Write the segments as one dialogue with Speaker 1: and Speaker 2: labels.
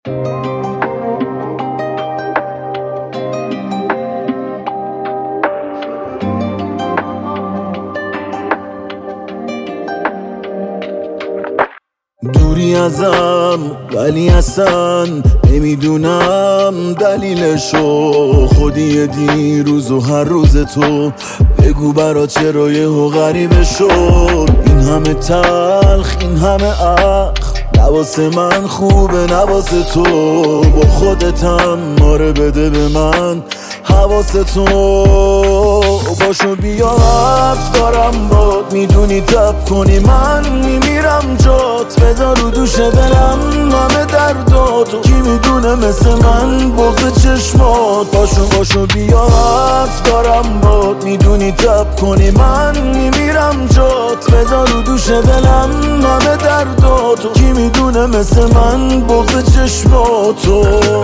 Speaker 1: دوری ازم ولی اصلا نمیدونم دلیلشو، خودی دیروز و هر روز تو بگو برا چرا یهو غریبه شد. این همه تلخ این همه اخ نواسه من خوبه نواسه تو، با خودتم ماره بده به من حواسه تو. باشو بیا حرف دارم باد، میدونی تب کنی من میمیرم جات، بذار رو دوش دلم همه درداتو، کی میدونه مثل من بغض چشمات. باشو بیا حرف دارم باد، میدونی تب کنی من میمیرم جات، بذار رو دوش دلم همه درداتو، کی میدونه مثل من بغض چشماتو.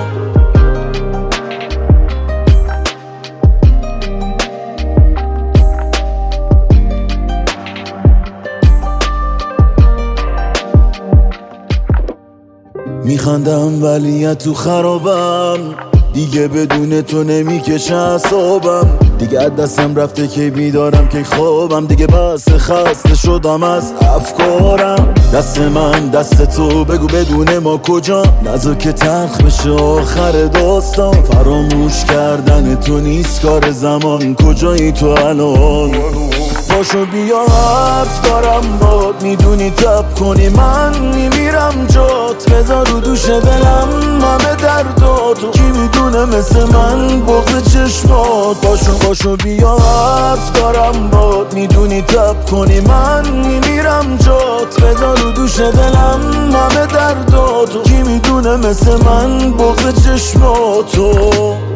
Speaker 1: میخندم ولی تو خرابم، دیگه بدون تو نمیکشه اعصابم، دیگه از دستم رفته که بیدارم که خوابم، دیگه بس خسته شدم از افکارم. دست من دست تو بگو بدون ما کجا، نذار که تلخ بشه آخر داستان، فراموش کردن تو نیست کار زمان، کجایی تو الان؟ باشو بیا حرف دارم باد، میدونی تب کنی من میمیرم جات، بذار رو دوش دلم همه درداتو، کی میدونه مثل من بغض چشمات. باشو بیا حرف دارم باد، میدونی تب کنی من میمیرم جات، بذار رو دوش دلم همه درداتو، کی میدونه مثل من بغض چشماتو.